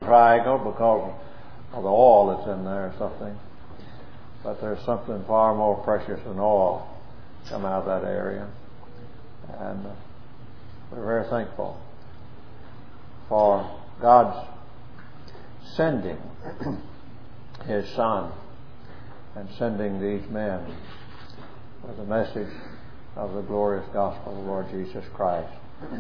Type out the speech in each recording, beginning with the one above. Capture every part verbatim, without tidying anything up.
triangle because of the oil that's in there or something. But there's something far more precious than oil come out of that area. And uh, we're very thankful for God's sending His Son and sending these men with the message of the glorious gospel of the Lord Jesus Christ.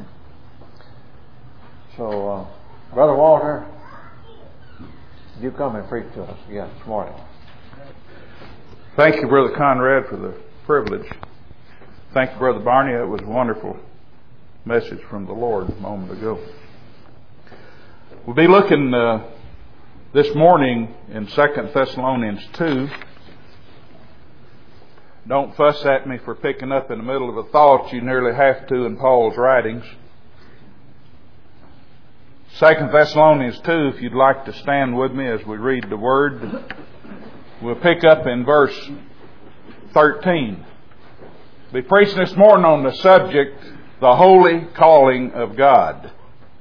So, uh, Brother Walter, you come and preach to us again this morning. Thank you, Brother Conrad, for the privilege. Thank you, Brother Barney. That was a wonderful message from the Lord a moment ago. We'll be looking uh, this morning in Second Thessalonians two. Don't fuss at me for picking up in the middle of a thought. You nearly have to in Paul's writings. Second Thessalonians two, if you'd like to stand with me as we read the Word. We'll pick up in verse thirteen. I'll be preaching this morning on the subject, the holy calling of God.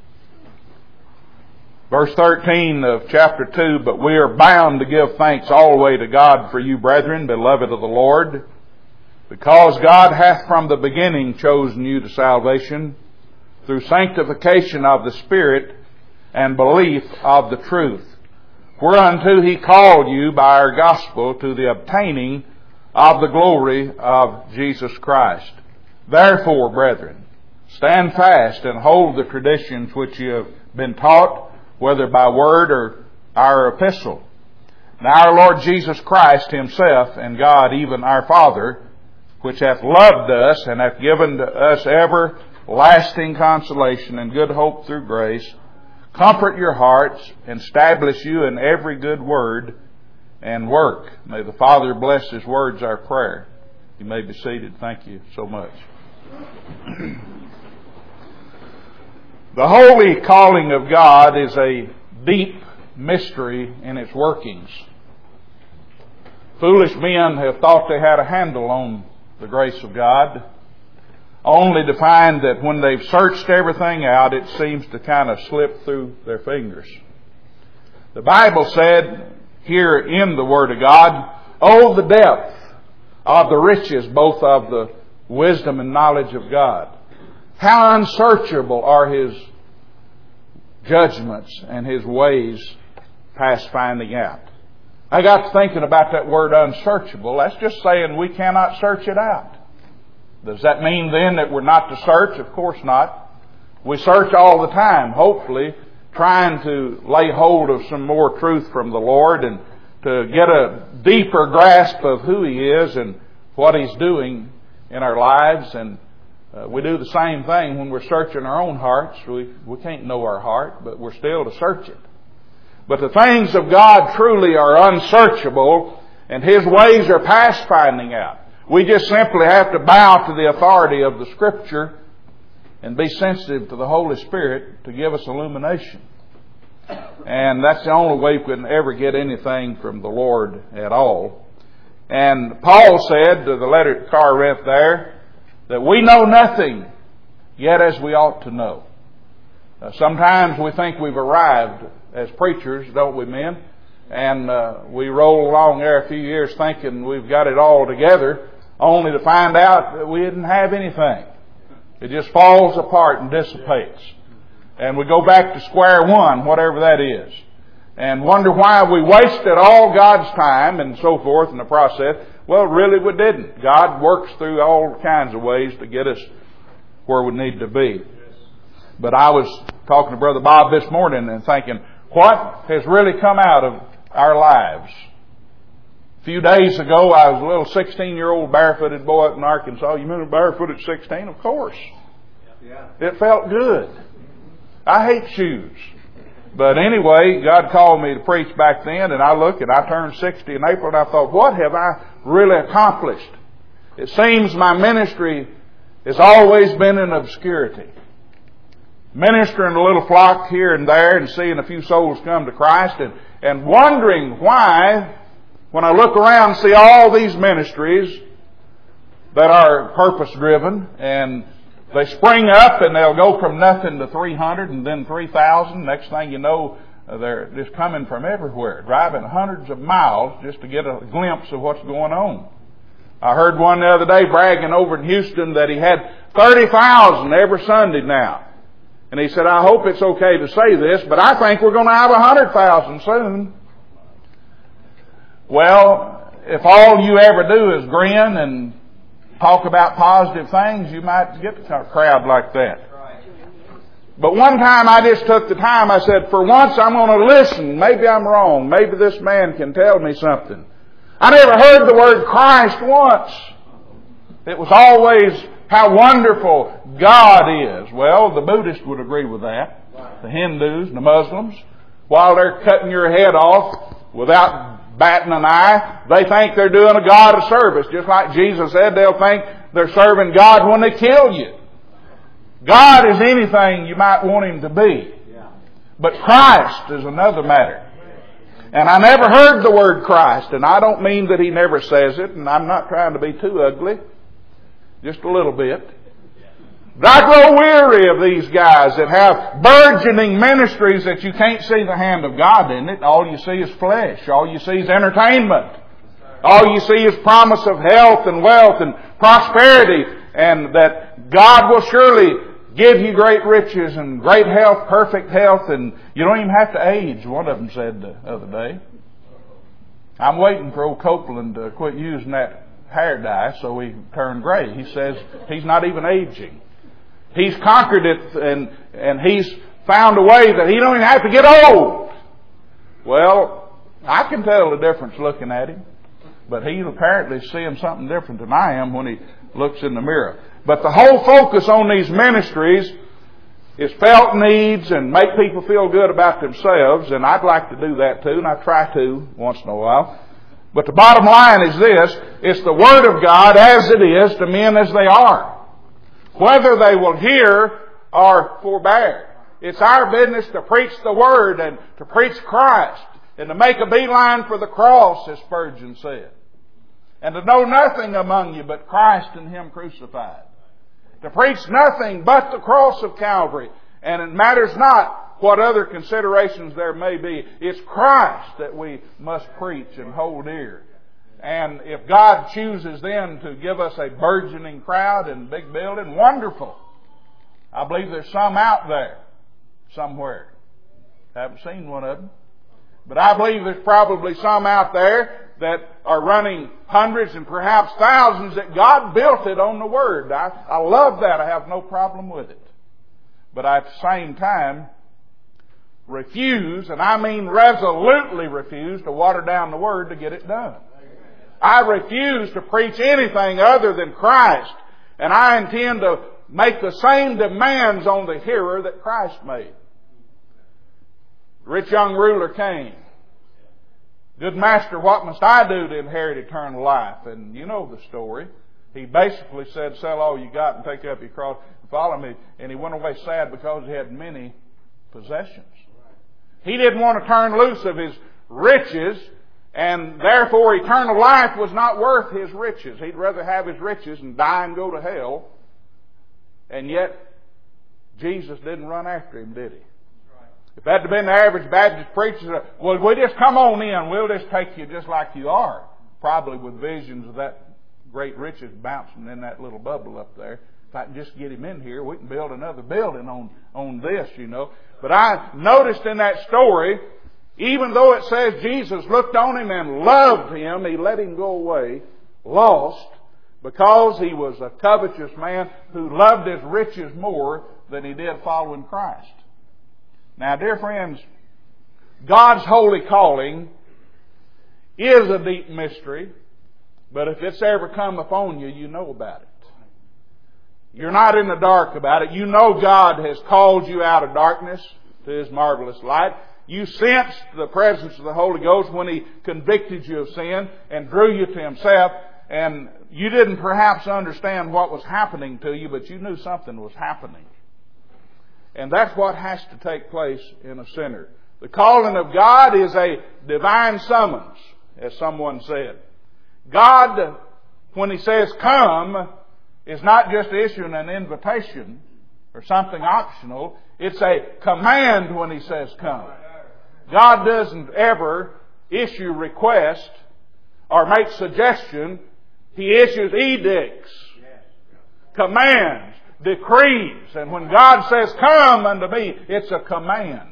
Verse thirteen of chapter two, but we are bound to give thanks always to God for you, brethren, beloved of the Lord, because God hath from the beginning chosen you to salvation through sanctification of the Spirit and belief of the truth, whereunto He called you by our gospel to the obtaining of the glory of Jesus Christ. Therefore, brethren, stand fast and hold the traditions which you have been taught, whether by word or our epistle. Now our Lord Jesus Christ Himself and God, even our Father, which hath loved us and hath given to us everlasting consolation and good hope through grace, comfort your hearts and establish you in every good word and work. May the Father bless His words, our prayer. You may be seated. Thank you so much. The holy calling of God is a deep mystery in its workings. Foolish men have thought they had a handle on the grace of God, only to find that when they've searched everything out, it seems to kind of slip through their fingers. The Bible said here in the Word of God, oh, the depth of the riches both of the wisdom and knowledge of God. How unsearchable are His judgments and His ways past finding out. I got to thinking about that word unsearchable. That's just saying we cannot search it out. Does that mean then that we're not to search? Of course not. We search all the time, hopefully, trying to lay hold of some more truth from the Lord and to get a deeper grasp of who He is and what He's doing in our lives. And uh, we do the same thing when we're searching our own hearts. We, we can't know our heart, but we're still to search it. But the things of God truly are unsearchable, and His ways are past finding out. We just simply have to bow to the authority of the Scripture and be sensitive to the Holy Spirit to give us illumination. And that's the only way we can ever get anything from the Lord at all. And Paul said to the letter to Corinth there that we know nothing yet as we ought to know. Uh, sometimes we think we've arrived as preachers, don't we, men? And uh, we roll along there a few years thinking we've got it all together, only to find out that we didn't have anything. It just falls apart and dissipates. And we go back to square one, whatever that is, and wonder why we wasted all God's time and so forth in the process. Well, really we didn't. God works through all kinds of ways to get us where we need to be. But I was talking to Brother Bob this morning and thinking, what has really come out of our lives? A few days ago, I was a little sixteen-year-old barefooted boy up in Arkansas. You remember barefoot at sixteen? Of course. Yeah. It felt good. I hate shoes. But anyway, God called me to preach back then, and I looked and I turned sixty in April, and I thought, what have I really accomplished? It seems my ministry has always been in obscurity. Ministering a little flock here and there and seeing a few souls come to Christ, and, and wondering why, when I look around and see all these ministries that are purpose-driven, and they spring up and they'll go from nothing to three hundred and then three thousand. Next thing you know, they're just coming from everywhere, driving hundreds of miles just to get a glimpse of what's going on. I heard one the other day bragging over in Houston that he had thirty thousand every Sunday now. And he said, I hope it's okay to say this, but I think we're going to have one hundred thousand soon. Well, if all you ever do is grin and talk about positive things, you might get a crowd like that. But one time I just took the time, I said, for once I'm going to listen. Maybe I'm wrong. Maybe this man can tell me something. I never heard the word Christ once. It was always how wonderful God is. Well, the Buddhists would agree with that. The Hindus and the Muslims, while they're cutting your head off without batting an eye, they think they're doing a God a service. Just like Jesus said, they'll think they're serving God when they kill you. God is anything you might want Him to be. But Christ is another matter. And I never heard the word Christ, and I don't mean that He never says it, and I'm not trying to be too ugly. Just a little bit. But I grow weary of these guys that have burgeoning ministries that you can't see the hand of God in it. All you see is flesh. All you see is entertainment. All you see is promise of health and wealth and prosperity, and that God will surely give you great riches and great health, perfect health, and you don't even have to age, one of them said the other day. I'm waiting for old Copeland to quit using that hair dye so he turn gray. He says he's not even aging. He's conquered it, and, and he's found a way that he don't even have to get old. Well, I can tell the difference looking at him, but he's apparently seeing something different than I am when he looks in the mirror. But the whole focus on these ministries is felt needs and make people feel good about themselves, and I'd like to do that too, and I try to once in a while. But the bottom line is this: it's the Word of God as it is to men as they are, whether they will hear or forbear. It's our business to preach the Word and to preach Christ and to make a beeline for the cross, as Spurgeon said, and to know nothing among you but Christ and Him crucified. To preach nothing but the cross of Calvary. And it matters not what other considerations there may be. It's Christ that we must preach and hold dear. And if God chooses then to give us a burgeoning crowd and big building, wonderful. I believe there's some out there somewhere. Haven't seen one of them. But I believe there's probably some out there that are running hundreds and perhaps thousands that God built it on the Word. I, I love that. I have no problem with it. But I, at the same time, refuse, and I mean resolutely refuse, to water down the Word to get it done. I refuse to preach anything other than Christ, and I intend to make the same demands on the hearer that Christ made. The rich young ruler came. Good master, what must I do to inherit eternal life? And you know the story. He basically said, sell all you got and take up your cross and follow me. And he went away sad because he had many possessions. He didn't want to turn loose of his riches, and therefore eternal life was not worth his riches. He'd rather have his riches and die and go to hell. And yet, Jesus didn't run after him, did he? If that had been the average Baptist preacher, well, we just come on in, we'll just take you just like you are. Probably with visions of that great riches bouncing in that little bubble up there. If I can just get him in here, we can build another building on, on this, you know. But I noticed in that story, even though it says Jesus looked on him and loved him, he let him go away lost because he was a covetous man who loved his riches more than he did following Christ. Now, dear friends, God's holy calling is a deep mystery, but if it's ever come upon you, you know about it. You're not in the dark about it. You know God has called you out of darkness to His marvelous light. You sensed the presence of the Holy Ghost when He convicted you of sin and drew you to Himself, and you didn't perhaps understand what was happening to you, but you knew something was happening. And that's what has to take place in a sinner. The calling of God is a divine summons, as someone said. God, when He says come, is not just issuing an invitation or something optional. It's a command when He says come. God doesn't ever issue requests or make suggestions. He issues edicts, commands, decrees. And when God says, come unto me, it's a command.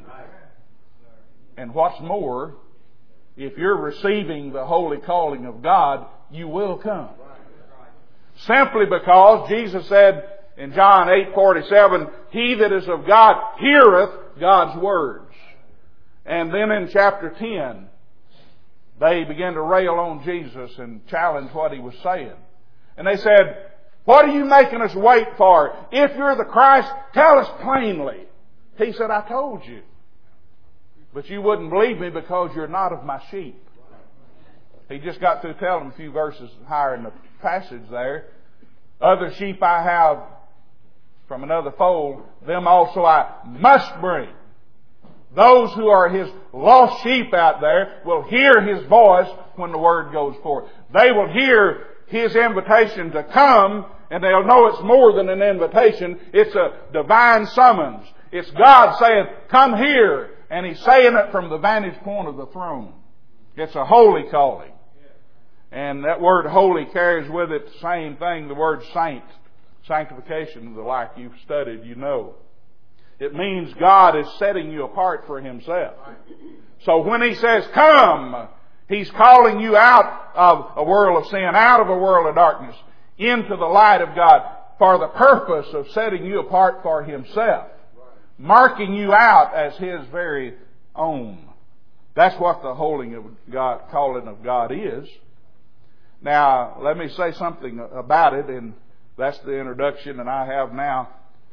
And what's more, if you're receiving the holy calling of God, you will come. Simply because Jesus said in John eight forty-seven, he that is of God heareth God's words. And then in chapter ten, they began to rail on Jesus and challenge what He was saying. And they said, what are you making us wait for? If you're the Christ, tell us plainly. He said, I told you. But you wouldn't believe me because you're not of my sheep. He just got through telling them a few verses higher in the passage there. Other sheep I have from another fold, them also I must bring. Those who are His lost sheep out there will hear His voice when the word goes forth. They will hear His invitation to come, and they'll know it's more than an invitation. It's a divine summons. It's God saying, come here. And He's saying it from the vantage point of the throne. It's a holy calling. And that word holy carries with it the same thing, the word saint, sanctification, the like you've studied, you know. It means God is setting you apart for Himself. So when He says, come, He's calling you out of a world of sin, out of a world of darkness, into the light of God, for the purpose of setting you apart for Himself, marking you out as His very own. That's what the holy of God, calling of God is. Now, let me say something about it, and that's the introduction, and I have now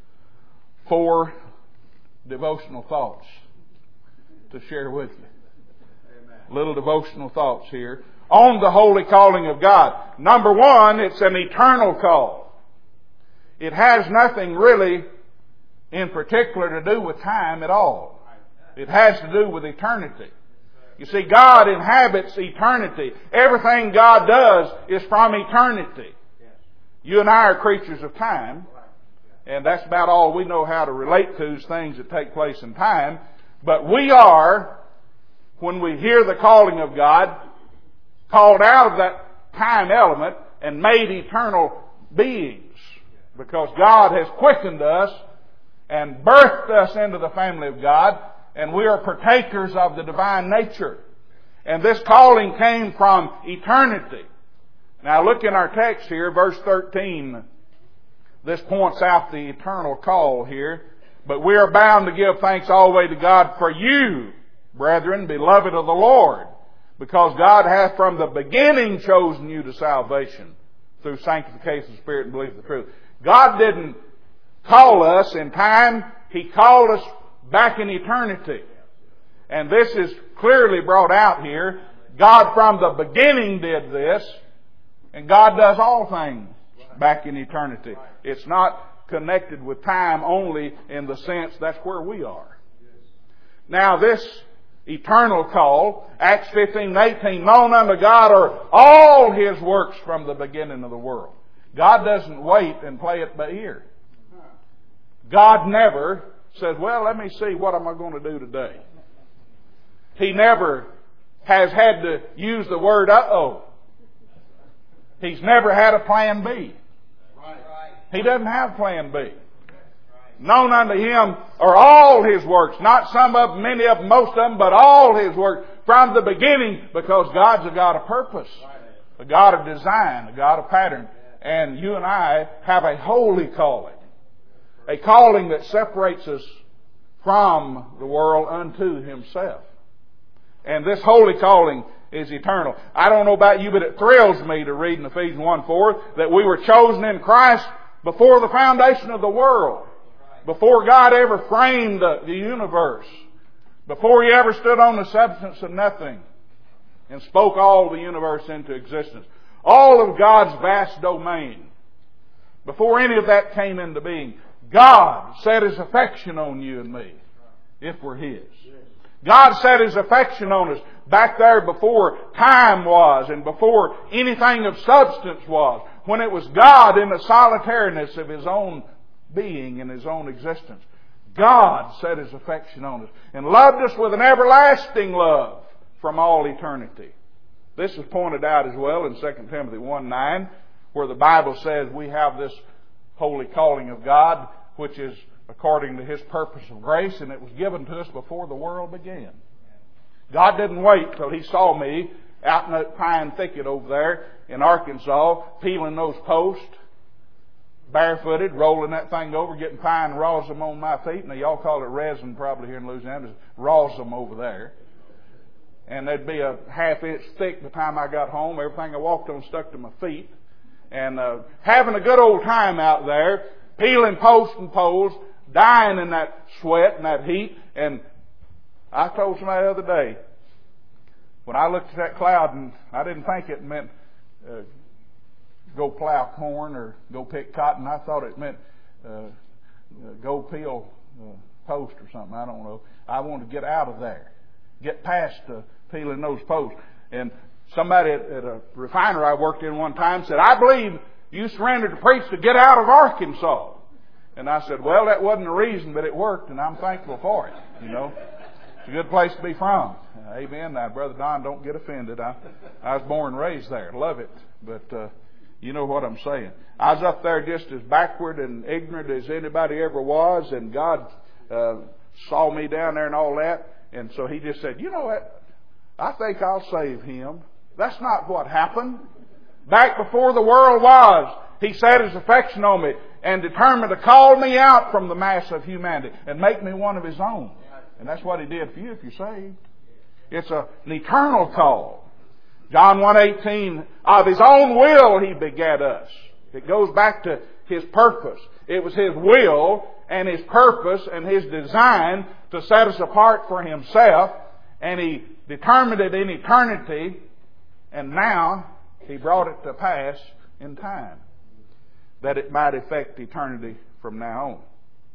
four devotional thoughts to share with you. Amen. Little devotional thoughts here on the holy calling of God. Number one, it's an eternal call. It has nothing really in particular to do with time at all. It has to do with eternity. You see, God inhabits eternity. Everything God does is from eternity. You and I are creatures of time, and that's about all we know how to relate to is things that take place in time. But we are, when we hear the calling of God, called out of that time element and made eternal beings, because God has quickened us and birthed us into the family of God, and we are partakers of the divine nature. And this calling came from eternity. Now look in our text here, verse thirteen. This points out the eternal call here. But we are bound to give thanks always to God for you, brethren, beloved of the Lord, because God hath from the beginning chosen you to salvation through sanctification of the Spirit and belief of the truth. God didn't call us in time. He called us back in eternity. And this is clearly brought out here. God from the beginning did this, and God does all things back in eternity. It's not connected with time only in the sense that's where we are. Now this eternal call, Acts fifteen and eighteen, known unto God are all His works from the beginning of the world. God doesn't wait and play it by ear. God never says, well, let me see what am I going to do today. He never has had to use the word uh-oh. He's never had a plan B. He doesn't have plan B. Known unto Him are all His works. Not some of them, many of them, most of them, but all His works from the beginning, because God's a God of purpose, a God of design, a God of pattern. And you and I have a holy calling. A calling that separates us from the world unto Himself. And this holy calling is eternal. I don't know about you, but it thrills me to read in Ephesians one four that we were chosen in Christ before the foundation of the world. Before God ever framed the, the universe. Before He ever stood on the substance of nothing and spoke all the universe into existence. All of God's vast domain. Before any of that came into being, God set His affection on you and me, if we're His. God set His affection on us back there before time was and before anything of substance was, when it was God in the solitariness of His own being and His own existence. God set His affection on us and loved us with an everlasting love from all eternity. This is pointed out as well in Second Timothy one nine, where the Bible says we have this holy calling of God, which is according to His purpose of grace, and it was given to us before the world began. God didn't wait till He saw me out in that pine thicket over there in Arkansas, peeling those posts, barefooted, rolling that thing over, getting pine rosin on my feet. Now, y'all call it resin probably here in Louisiana. It's rosin over there. And they'd be a half inch thick by the time I got home. Everything I walked on stuck to my feet. And uh, having a good old time out there, peeling posts and poles, dying in that sweat and that heat. And I told somebody the other day, when I looked at that cloud, and I didn't think it meant uh, go plow corn or go pick cotton. I thought it meant uh, uh, go peel uh, post or something. I don't know. I wanted to get out of there, get past uh, peeling those posts. And somebody at, at a refinery I worked in one time said, "I believe you surrendered to preach to get out of Arkansas." And I said, "Well, that wasn't the reason, but it worked, and I'm thankful for it. You know, it's a good place to be from." Uh, amen. Now, Brother Don, don't get offended. I, I was born and raised there. Love it. But uh, you know what I'm saying. I was up there just as backward and ignorant as anybody ever was, and God uh, saw me down there and all that. And so He just said, "You know what? I think I'll save him." That's not what happened. Back before the world was, He set His affection on me and determined to call me out from the mass of humanity and make me one of His own. And that's what He did for you if you're saved. It's a, an eternal call. John one eighteen, of His own will He begat us. It goes back to His purpose. It was His will and His purpose and His design to set us apart for Himself. And He determined it in eternity. And now He brought it to pass in time, that it might affect eternity from now on.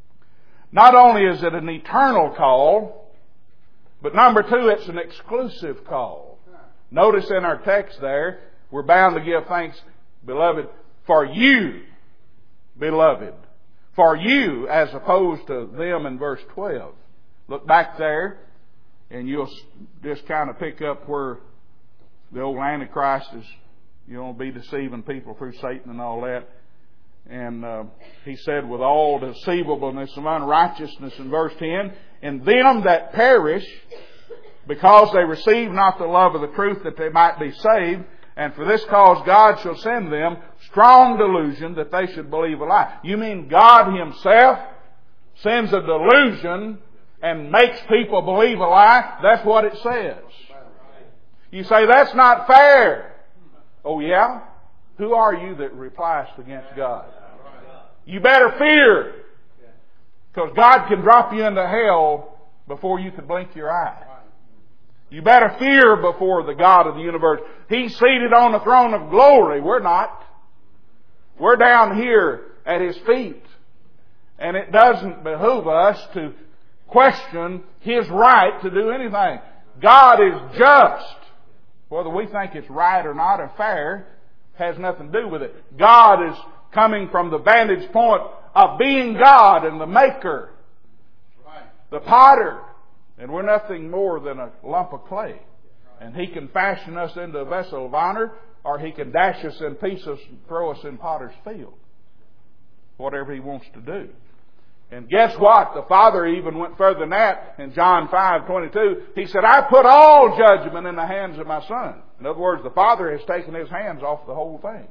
Not only is it an eternal call, but number two, it's an exclusive call. Notice in our text there, we're bound to give thanks, beloved, for you, beloved. For you, as opposed to them in verse twelve. Look back there, and you'll just kind of pick up where the old Antichrist is, you know, be deceiving people through Satan and all that. And uh, he said, with all deceivableness of unrighteousness in verse ten, "And them that perish, because they receive not the love of the truth, that they might be saved. And for this cause God shall send them strong delusion, that they should believe a lie." You mean God Himself sends a delusion and makes people believe a lie? That's what it says. You say, "That's not fair." Oh yeah? Who are you that replies against God? You better fear. Because God can drop you into hell before you can blink your eye. You better fear before the God of the universe. He's seated on the throne of glory. We're not. We're down here at His feet. And it doesn't behoove us to question His right to do anything. God is just. Whether we think it's right or not or fair has nothing to do with it. God is coming from the vantage point of being God and the maker, the potter. And we're nothing more than a lump of clay. And He can fashion us into a vessel of honor, or He can dash us in pieces and throw us in potter's field. Whatever He wants to do. And guess what? The Father even went further than that in John five twenty-two. He said, "I put all judgment in the hands of my Son." In other words, the Father has taken His hands off the whole thing.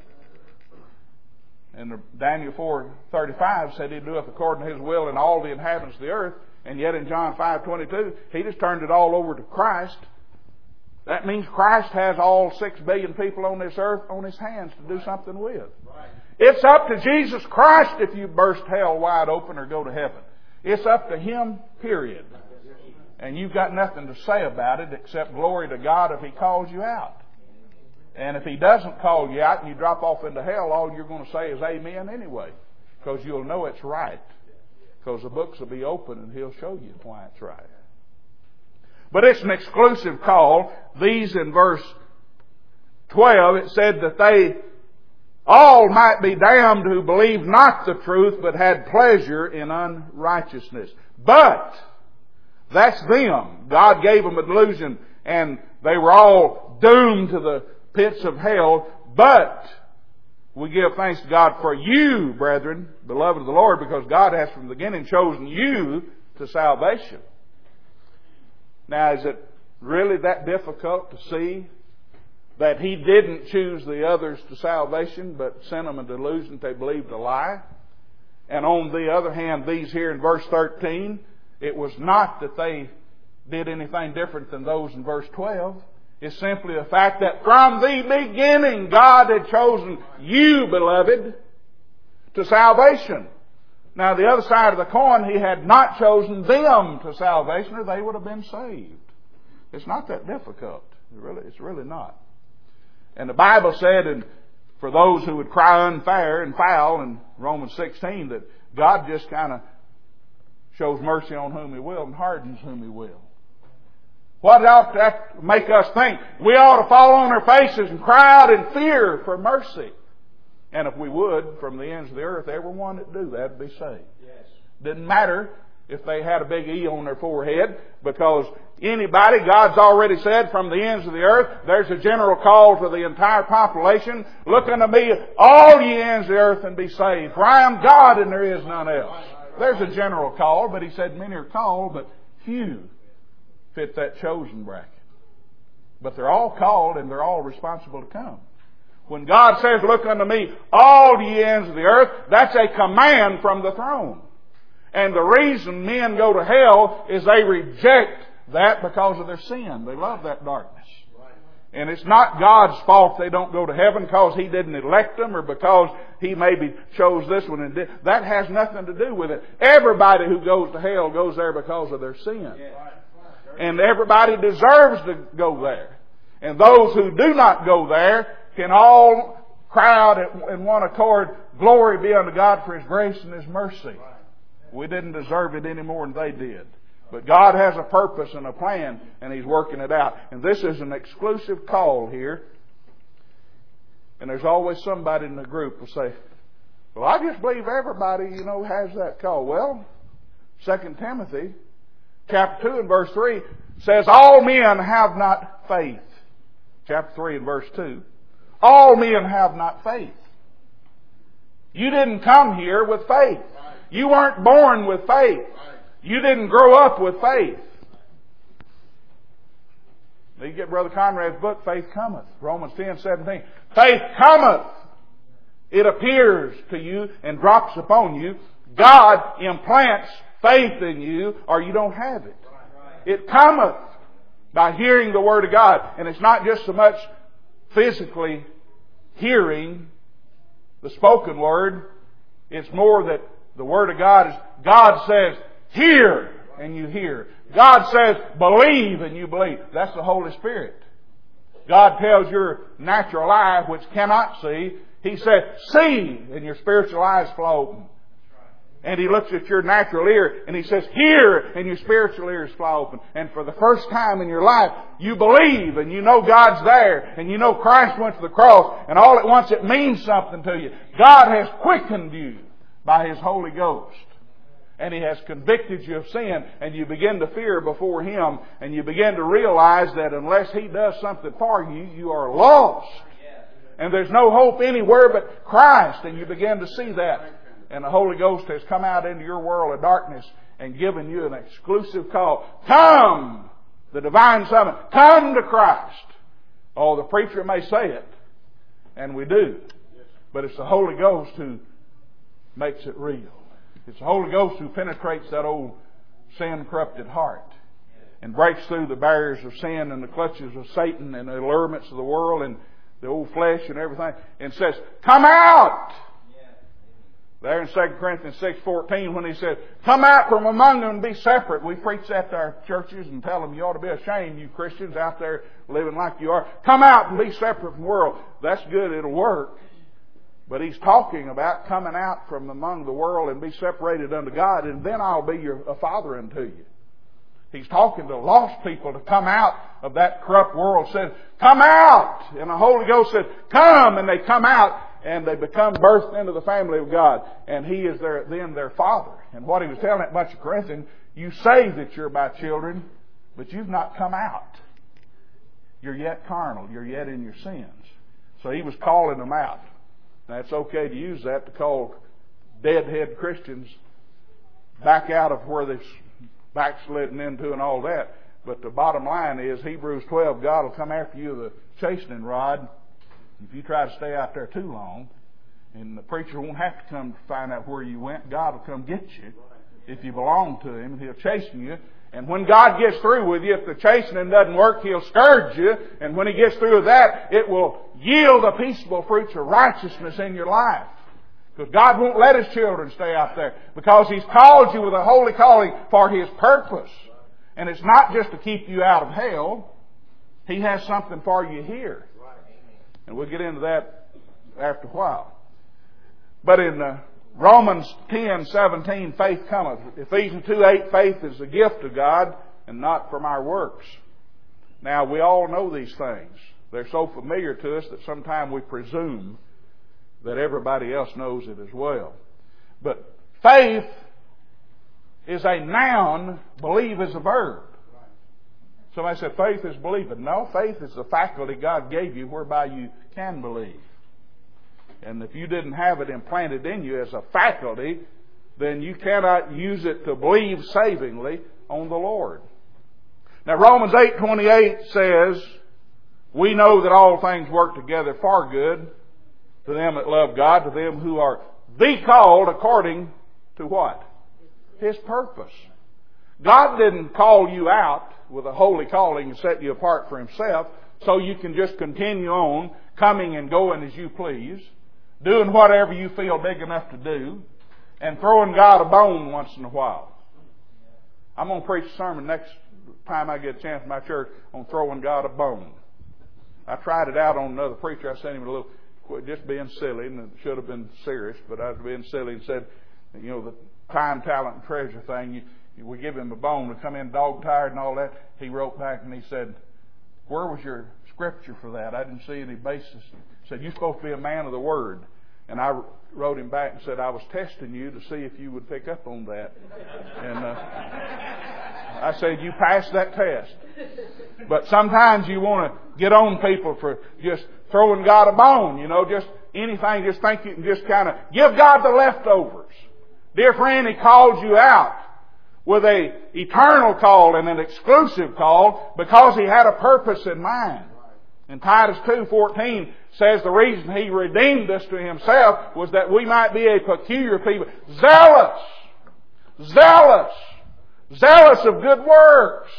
And Daniel four thirty-five said He doeth according to His will in all the inhabitants of the earth. And yet in John five twenty-two, He just turned it all over to Christ. That means Christ has all six billion people on this earth on His hands to do something with. It's up to Jesus Christ if you burst hell wide open or go to heaven. It's up to Him, period. And you've got nothing to say about it except glory to God if He calls you out. And if He doesn't call you out and you drop off into hell, all you're going to say is amen anyway. Because you'll know it's right. Because the books will be open and He'll show you why it's right. But it's an exclusive call. These in verse twelve, it said that they all might be damned who believed not the truth, but had pleasure in unrighteousness. But that's them. God gave them a delusion and they were all doomed to the pits of hell. But we give thanks to God for you, brethren, beloved of the Lord, because God has from the beginning chosen you to salvation. Now, is it really that difficult to see that He didn't choose the others to salvation, but sent them a delusion they believed a lie? And on the other hand, these here in verse thirteen, it was not that they did anything different than those in verse twelve. It's simply the fact that from the beginning God had chosen you, beloved, to salvation. Now, the other side of the coin, He had not chosen them to salvation, or they would have been saved. It's not that difficult. It really, it's really not. And the Bible said, and for those who would cry unfair and foul in Romans sixteen, that God just kind of shows mercy on whom He will and hardens whom He will. What ought that make us think? We ought to fall on our faces and cry out in fear for mercy. And if we would, from the ends of the earth, everyone that do that would be saved. Yes. Didn't matter if they had a big E on their forehead, because anybody, God's already said, from the ends of the earth, there's a general call to the entire population. Look unto me, all ye ends of the earth, and be saved. For I am God and there is none else. There's a general call, but He said many are called, but few fit that chosen bracket. But they're all called and they're all responsible to come. When God says, look unto me, all ye ends of the earth, that's a command from the throne. And the reason men go to hell is they reject that because of their sin. They love that darkness. And it's not God's fault they don't go to heaven because He didn't elect them or because He maybe chose this one and did. That has nothing to do with it. Everybody who goes to hell goes there because of their sin. And everybody deserves to go there. And those who do not go there can all cry out in one accord, glory be unto God for His grace and His mercy. We didn't deserve it any more than they did. But God has a purpose and a plan, and He's working it out. And this is an exclusive call here. And there's always somebody in the group who say, well, I just believe everybody, you know, has that call. Well, Second Timothy chapter two and verse three says, all men have not faith. Chapter three and verse two. All men have not faith. You didn't come here with faith. You weren't born with faith. You didn't grow up with faith. You get Brother Conrad's book, Faith Cometh. Romans ten seventeen. Faith cometh. It appears to you and drops upon you. God implants faith in you, or you don't have it. It cometh by hearing the Word of God. And it's not just so much physically hearing the spoken Word. It's more that the Word of God is, God says, hear, and you hear. God says, believe, and you believe. That's the Holy Spirit. God tells your natural eye, which cannot see, He said, see, and your spiritual eyes flow open. And He looks at your natural ear and He says, hear, and your spiritual ears fly open. And for the first time in your life, you believe and you know God's there and you know Christ went to the cross, and all at once it means something to you. God has quickened you by His Holy Ghost. And He has convicted you of sin, and you begin to fear before Him, and you begin to realize that unless He does something for you, you are lost. And there's no hope anywhere but Christ, and you begin to see that. And the Holy Ghost has come out into your world of darkness and given you an exclusive call. Come! The divine summons. Come to Christ. Oh, the preacher may say it, and we do. But it's the Holy Ghost who makes it real. It's the Holy Ghost who penetrates that old sin-corrupted heart and breaks through the barriers of sin and the clutches of Satan and the allurements of the world and the old flesh and everything, and says, come out! There in Second Corinthians six fourteen, when he said, come out from among them and be separate. We preach that to our churches and tell them, you ought to be ashamed, you Christians out there living like you are. Come out and be separate from the world. That's good, it'll work. But he's talking about coming out from among the world and be separated unto God, and then I'll be your a father unto you. He's talking to lost people to come out of that corrupt world. Said, come out! And the Holy Ghost said, come! And they come out and they become birthed into the family of God. And He is their, then their father. And what he was telling that bunch of Corinthians, You say that you're my children, but you've not come out. You're yet carnal. You're yet in your sins. So he was calling them out. Now it's okay to use that to call deadhead Christians back out of where they've backslidden into and all that. But the bottom line is Hebrews twelve, God will come after you with a chastening rod if you try to stay out there too long. And the preacher won't have to come to find out where you went. God will come get you if you belong to Him, and He'll chasten you. And when God gets through with you, if the chastening doesn't work, He'll scourge you. And when He gets through with that, it will yield the peaceable fruits of righteousness in your life. Because God won't let His children stay out there. Because He's called you with a holy calling for His purpose. And it's not just to keep you out of hell. He has something for you here. And we'll get into that after a while. But in uh, Romans ten seventeen, faith cometh. Ephesians two eight, faith is a gift of God and not from our works. Now, we all know these things. They're so familiar to us that sometimes we presume that everybody else knows it as well. But faith is a noun, believe is a verb. Somebody said faith is believing. No, faith is the faculty God gave you whereby you can believe. And if you didn't have it implanted in you as a faculty, then you cannot use it to believe savingly on the Lord. Now Romans eight twenty-eight says, we know that all things work together for good to them that love God, to them who are the called according to what? His purpose. God didn't call you out with a holy calling and set you apart for Himself so you can just continue on coming and going as you please, doing whatever you feel big enough to do, and throwing God a bone once in a while. I'm going to preach a sermon next time I get a chance in my church on throwing God a bone. I tried it out on another preacher. I sent him a little, just being silly, and it should have been serious, but I was being silly and said, you know, the time, talent, and treasure thing, you, we give him a bone to come in dog tired and all that. He wrote back and he said, where was your scripture for that? I didn't see any basis. He said, you're supposed to be a man of the Word. And I wrote him back and said, I was testing you to see if you would pick up on that. And uh, I said, you passed that test. But sometimes you want to get on people for just throwing God a bone, you know, just anything, just think you can just kind of give God the leftovers. Dear friend, He called you out with a eternal call and an exclusive call because He had a purpose in mind. And Titus two fourteen says the reason He redeemed us to Himself was that we might be a peculiar people, zealous, zealous, zealous of good works.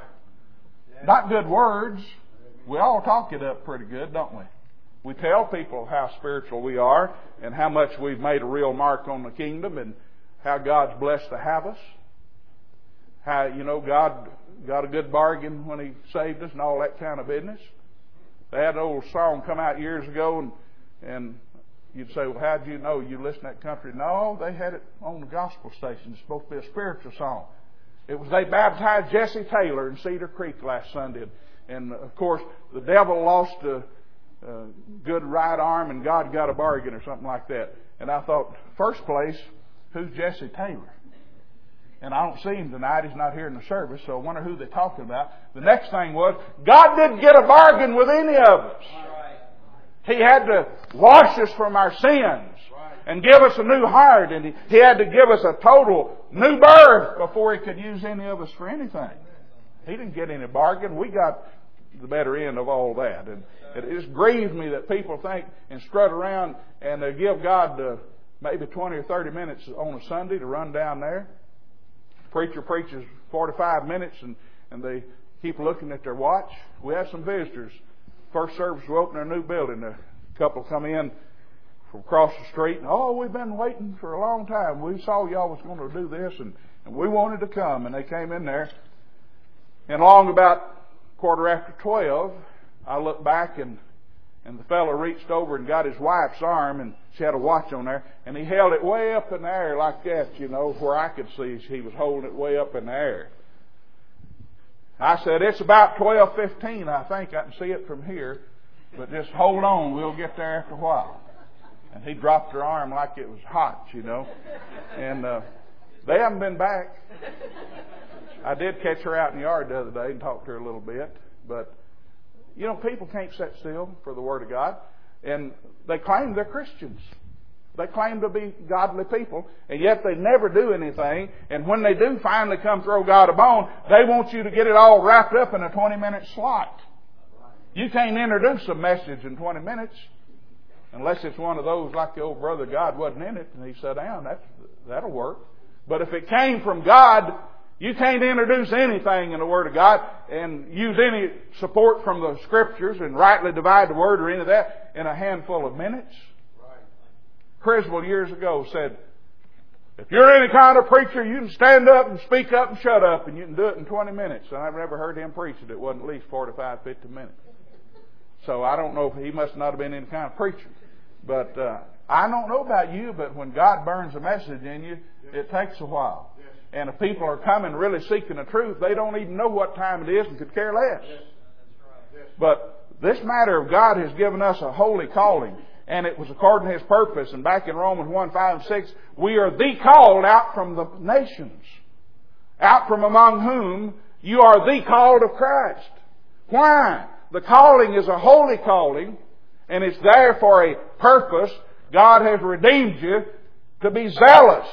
Not good words. We all talk it up pretty good, don't we? We tell people how spiritual we are and how much we've made a real mark on the kingdom and how God's blessed to have us. How, you know, God got a good bargain when He saved us and all that kind of business. They had an old song come out years ago, and and you'd say, well, how'd you know? You listen to that country? No, they had it on the gospel station. It's supposed to be a spiritual song. It was, they baptized Jesse Taylor in Cedar Creek last Sunday. And, of course, the devil lost a, a good right arm and God got a bargain or something like that. And I thought, first place, who's Jesse Taylor? And I don't see him tonight. He's not here in the service, so I wonder who they're talking about. The next thing was, God didn't get a bargain with any of us. He had to wash us from our sins and give us a new heart. And he, he had to give us a total new birth before He could use any of us for anything. He didn't get any bargain. We got the better end of all that. And it just grieves me that people think and strut around and they give God uh, maybe twenty or thirty minutes on a Sunday to run down there. Preacher preaches forty-five minutes and, and they keep looking at their watch. We had some visitors. First service, we opened our new building. A couple come in from across the street. And, oh, we've been waiting for a long time. We saw y'all was going to do this and, and we wanted to come. And they came in there. And along about quarter after twelve, I looked back and and the fellow reached over and got his wife's arm, and she had a watch on there, and he held it way up in the air like that, you know, where I could see he was holding it way up in the air. I said, it's about twelve fifteen, I think. I can see it from here, but just hold on, we'll get there after a while. And he dropped her arm like it was hot, you know. And uh, They haven't been back. I did catch her out in the yard the other day and talked to her a little bit. But, you know, people can't sit still for the Word of God. And they claim they're Christians. They claim to be godly people, and yet they never do anything. And when they do finally come throw God a bone, they want you to get it all wrapped up in a twenty-minute slot. You can't introduce a message in twenty minutes unless it's one of those like the old brother, God wasn't in it, and he sat down. That's, that'll work. But if it came from God, you can't introduce anything in the Word of God and use any support from the Scriptures and rightly divide the Word or any of that in a handful of minutes. Criswell years ago said, if you're any kind of preacher, you can stand up and speak up and shut up, and you can do it in twenty minutes. And I've never heard him preach it. It wasn't at least forty-five, fifty minutes. So I don't know if he must not have been any kind of preacher. But uh, I don't know about you, but when God burns a message in you, it takes a while. And if people are coming really seeking the truth, they don't even know what time it is and could care less. But this matter of God has given us a holy calling. And it was according to His purpose. And back in Romans one, five, and six, we are the called out from the nations, out from among whom you are the called of Christ. Why? The calling is a holy calling, and it's there for a purpose. God has redeemed you to be zealous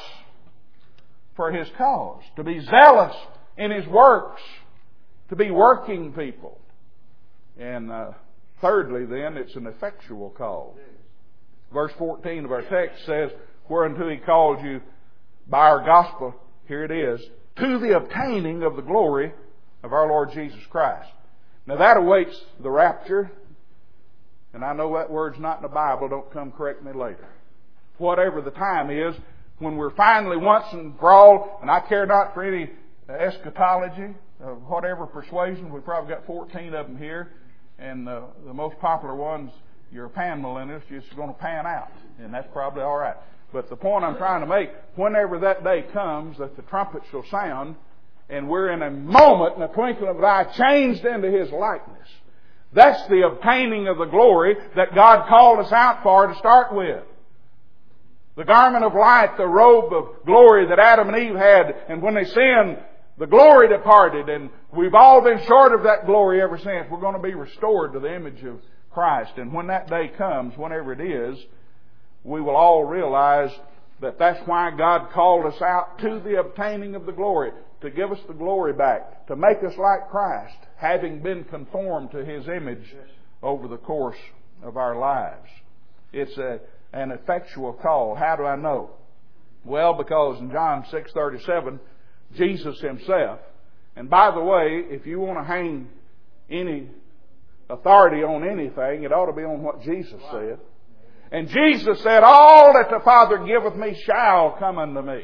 for His cause, to be zealous in His works, to be working people. And uh, thirdly, then, it's an effectual call. Verse fourteen of our text says, whereunto He called you by our gospel, here it is, to the obtaining of the glory of our Lord Jesus Christ. Now that awaits the rapture, and I know that word's not in the Bible, don't come correct me later. Whatever the time is, when we're finally once and for all, and I care not for any eschatology, uh, whatever persuasion, we've probably got fourteen of them here, and uh, the most popular ones, you're a pan-millennialist, you're just going to pan out. And that's probably all right. But the point I'm trying to make, whenever that day comes, that the trumpet shall sound, and we're in a moment, in a twinkling of an eye, changed into His likeness. That's the obtaining of the glory that God called us out for to start with. The garment of light, the robe of glory that Adam and Eve had, and when they sinned, the glory departed, and we've all been short of that glory ever since. We're going to be restored to the image of Christ. And when that day comes, whenever it is, we will all realize that that's why God called us out to the obtaining of the glory, to give us the glory back, to make us like Christ, having been conformed to His image over the course of our lives. It's a, an effectual call. How do I know? Well, because in John six thirty-seven, Jesus Himself, and by the way, if you want to hang any authority on anything, it ought to be on what Jesus said. And Jesus said, all that the Father giveth me shall come unto me.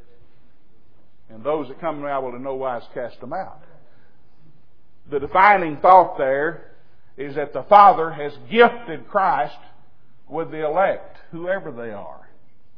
And those that come to me I will in no wise cast them out. The defining thought there is that the Father has gifted Christ with the elect, whoever they are.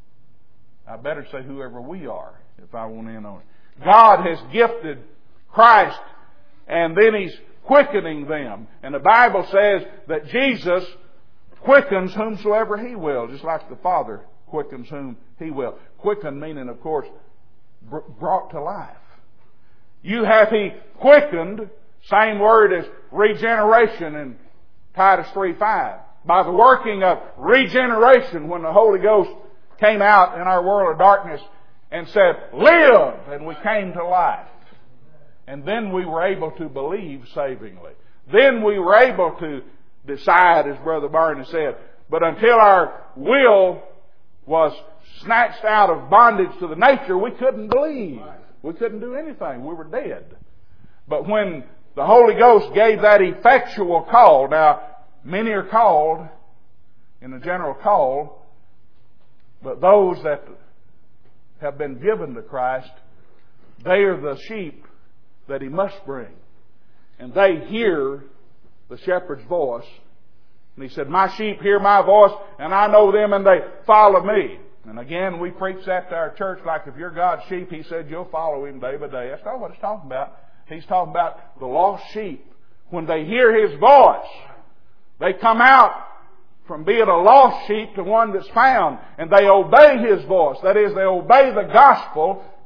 I better say whoever we are, if I want in on it. God has gifted Christ, and then He's quickening them. And the Bible says that Jesus quickens whomsoever He will, just like the Father quickens whom He will. Quicken meaning, of course, brought to life. You have He quickened, same word as regeneration in Titus three five. By the working of regeneration, when the Holy Ghost came out in our world of darkness and said, live! And we came to life. And then we were able to believe savingly. Then we were able to decide, as Brother Barney said. But until our will was snatched out of bondage to the nature, we couldn't believe. We couldn't do anything. We were dead. But when the Holy Ghost gave that effectual call, now many are called in the general call, but those that have been given to Christ, they are the sheep that He must bring. And they hear the shepherd's voice. And He said, my sheep hear my voice, and I know them, and they follow me. And again, we preach that to our church, like if you're God's sheep, He said you'll follow Him day by day. That's not what He's talking about. He's talking about the lost sheep. When they hear His voice, they come out from being a lost sheep to one that's found, and they obey His voice. That is, they obey the gospel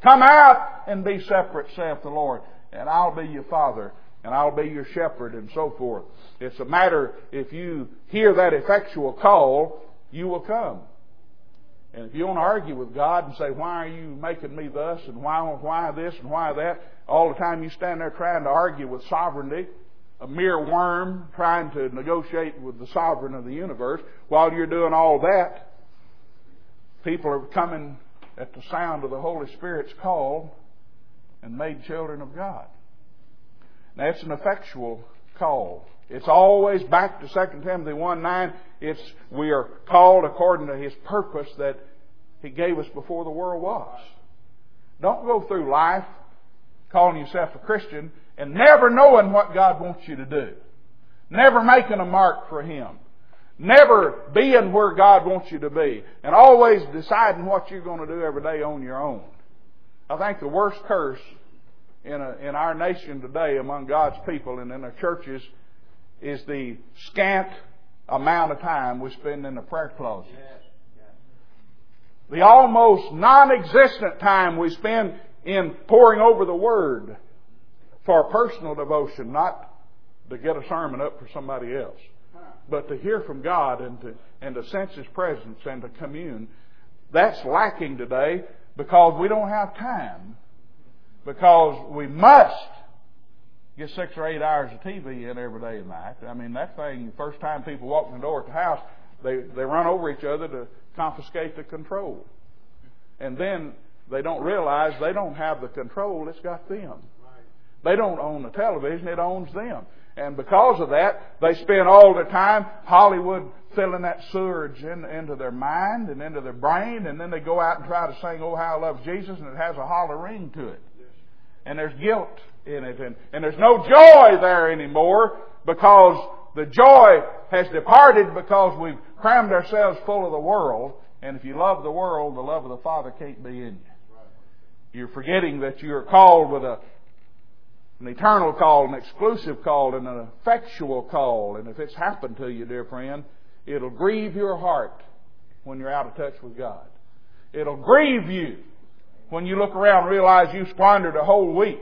Come out and be separate, saith the Lord, and I'll be your Father, and I'll be your shepherd, and so forth. It's a matter, if you hear that effectual call, you will come. And if you want to argue with God and say, why are you making me thus, and why, why this, and why that, all the time you stand there trying to argue with sovereignty, a mere worm trying to negotiate with the sovereign of the universe, while you're doing all that, people are coming at the sound of the Holy Spirit's call and made children of God. Now, it's an effectual call. It's always back to Second Timothy one nine. It's, we are called according to His purpose that He gave us before the world was. Don't go through life calling yourself a Christian and never knowing what God wants you to do. Never making a mark for Him. Never being where God wants you to be. And always deciding what you're going to do every day on your own. I think the worst curse in, a, in our nation today among God's people and in our churches is the scant amount of time we spend in the prayer closet. The almost non-existent time we spend in poring over the Word for personal devotion, not to get a sermon up for somebody else, but to hear from God and to, and to sense His presence and to commune. That's lacking today because we don't have time. Because we must get six or eight hours of T V in every day and night. I mean, that thing, the first time people walk in the door at the house, they, they run over each other to confiscate the control. And then they don't realize they don't have the control, it's got them. They don't own the television, it owns them. And because of that, they spend all their time Hollywood filling that sewage in, into their mind and into their brain, and then they go out and try to sing, "Oh, how I love Jesus," and it has a hollow ring to it. And there's guilt in it, and, and there's no joy there anymore because the joy has departed because we've crammed ourselves full of the world. And if you love the world, the love of the Father can't be in you. You're forgetting that you're called with a an eternal call, an exclusive call, and an effectual call. And if it's happened to you, dear friend, it'll grieve your heart when you're out of touch with God. It'll grieve you when you look around and realize you squandered a whole week.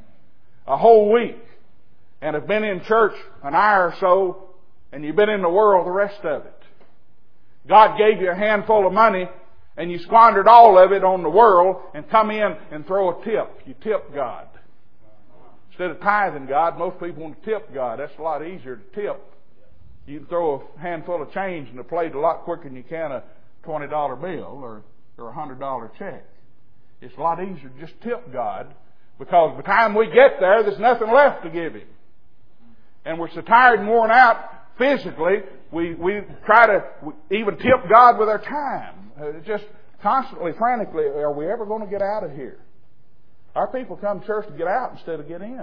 A whole week. And have been in church an hour or so, and you've been in the world the rest of it. God gave you a handful of money, and you squandered all of it on the world, and come in and throw a tip. You tip God. Instead of tithing God, most people want to tip God. That's a lot easier to tip. You can throw a handful of change in the plate a lot quicker than you can a twenty dollar bill or, or a one hundred dollar check. It's a lot easier to just tip God, because by the time we get there, there's nothing left to give Him. And we're so tired and worn out physically, we, we try to even tip God with our time. Uh, just constantly, frantically, are we ever going to get out of here? Our people come to church to get out instead of get in.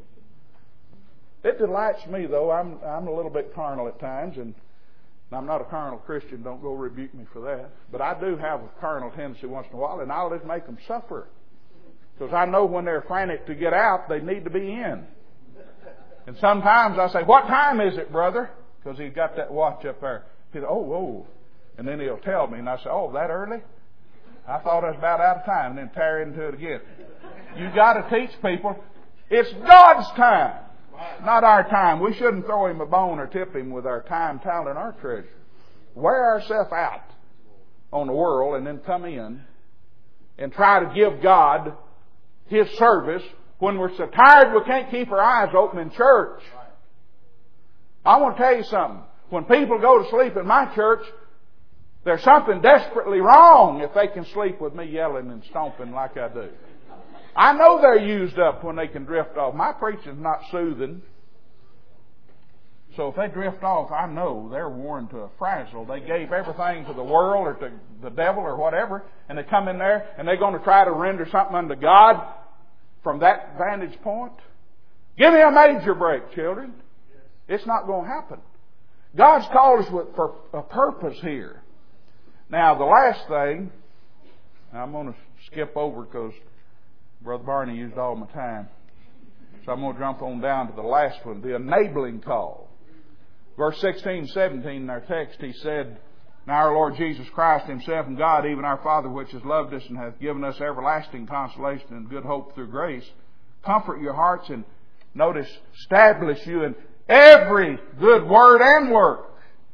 It delights me, though. I'm I'm a little bit carnal at times, and I'm not a carnal Christian. Don't go rebuke me for that. But I do have a carnal tendency once in a while, and I'll just make them suffer. Because I know when they're frantic to get out, they need to be in. And sometimes I say, "What time is it, brother?" Because he's got that watch up there. He says, "Oh, oh." And then he'll tell me, and I say, "Oh, that early? I thought I was about out of time," and then tear into it again. You got to teach people it's God's time, not our time. We shouldn't throw Him a bone or tip Him with our time, talent, and our treasure. Wear ourselves out on the world and then come in and try to give God His service when we're so tired we can't keep our eyes open in church. I want to tell you something. When people go to sleep in my church, there's something desperately wrong if they can sleep with me yelling and stomping like I do. I know they're used up when they can drift off. My preaching's not soothing. So if they drift off, I know they're worn to a frazzle. They gave everything to the world or to the devil or whatever, and they come in there and they're going to try to render something unto God from that vantage point. Give me a major break, children. It's not going to happen. God's called us with, for a purpose here. Now, the last thing, I'm going to skip over because Brother Barney used all my time. So I'm going to jump on down to the last one, the enabling call. Verse sixteen, seventeen in our text, he said, And our Lord Jesus Christ Himself and God, even our Father which has loved us and hath given us everlasting consolation and good hope through grace, comfort your hearts and, notice, establish you in every good word and work.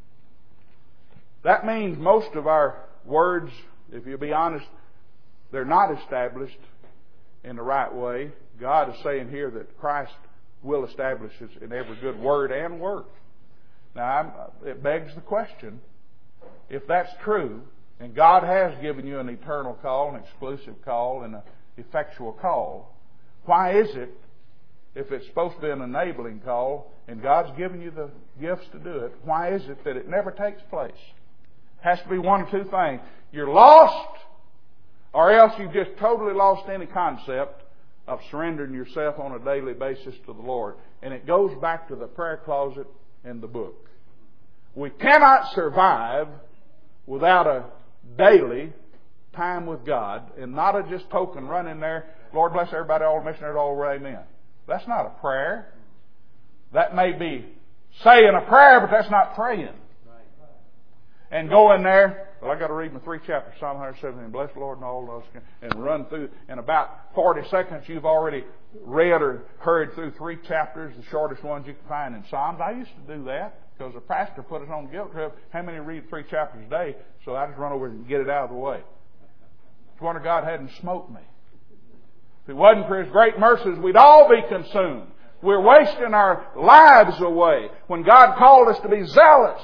That means most of our words, if you'll be honest, they're not established in the right way. God is saying here that Christ will establish us in every good word and work. Now, I'm, it begs the question, if that's true, and God has given you an eternal call, an exclusive call, and an effectual call, why is it, if it's supposed to be an enabling call, and God's given you the gifts to do it, why is it that it never takes place? It has to be one of two things. You're lost, or else you've just totally lost any concept of surrendering yourself on a daily basis to the Lord. And it goes back to the prayer closet in the book. We cannot survive without a daily time with God, and not a just token run in there, Lord bless everybody, all the missionaries, all over, amen. That's not a prayer. That may be saying a prayer, but that's not praying. And go in there, well, I got to read my three chapters, Psalm one seventeen, bless the Lord and all those, and run through. In about forty seconds, you've already read or heard through three chapters, the shortest ones you can find in Psalms. I used to do that because the pastor put us on guilt trip. How many read three chapters a day? So I just run over and get it out of the way. It's wonder God hadn't smoked me. If it wasn't for His great mercies, we'd all be consumed. We're wasting our lives away when God called us to be zealous.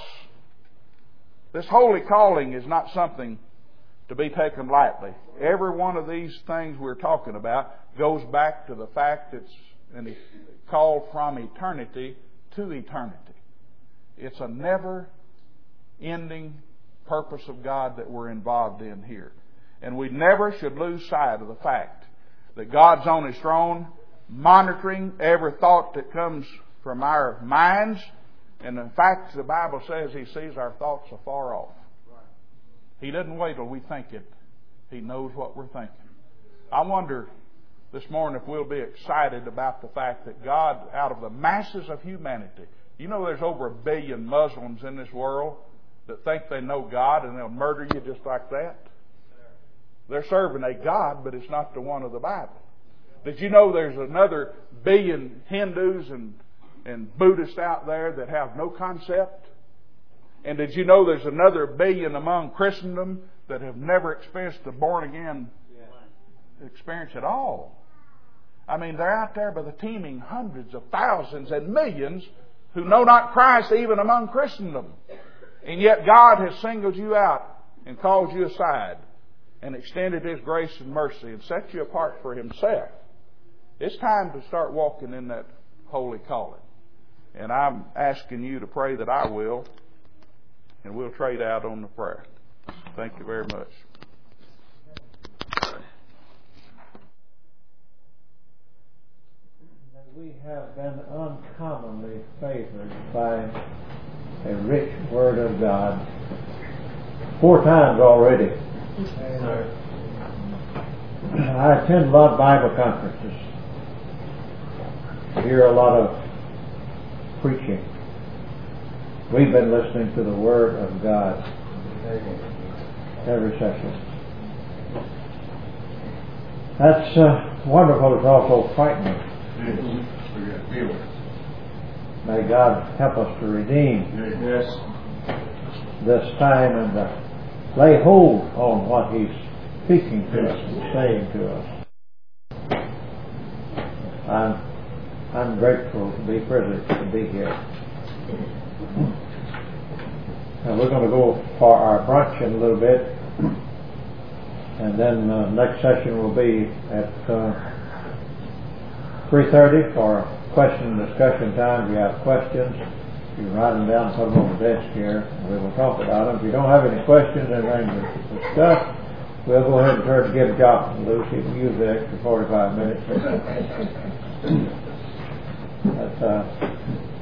This holy calling is not something to be taken lightly. Every one of these things we're talking about goes back to the fact it's a call from eternity to eternity. It's a never-ending purpose of God that we're involved in here. And we never should lose sight of the fact that God's on His throne, monitoring every thought that comes from our minds. And in fact, the Bible says He sees our thoughts afar off. He doesn't wait till we think it. He knows what we're thinking. I wonder this morning if we'll be excited about the fact that God, out of the masses of humanity, you know there's over a billion Muslims in this world that think they know God and they'll murder you just like that. They're serving a God, but it's not the one of the Bible. Did you know there's another billion Hindus and and Buddhists out there that have no concept? And did you know there's another billion among Christendom that have never experienced the born-again experience at all? I mean, they're out there by the teeming hundreds of thousands and millions who know not Christ even among Christendom. And yet God has singled you out and called you aside and extended His grace and mercy and set you apart for Himself. It's time to start walking in that holy calling. And I'm asking you to pray that I will, and we'll trade out on the prayer. Thank you very much. We have been uncommonly favored by a rich Word of God four times already. I attend a lot of Bible conferences. I hear a lot of preaching. We've been listening to the Word of God every session. That's uh, wonderful. It's also frightening. May God help us to redeem yes. this time and uh, lay hold on what He's speaking to yes. us and saying to us. I'm I'm grateful to be privileged to be here. And we're going to go for our brunch in a little bit. And then uh, next session will be at uh, three thirty for question and discussion time. If you have questions, you can write them down and put them on the desk here, and we will talk about them. If you don't have any questions, anything to discuss, we'll go ahead and turn to Gib Johnson. Lucy, you can use the extra forty-five minutes. That's, uh,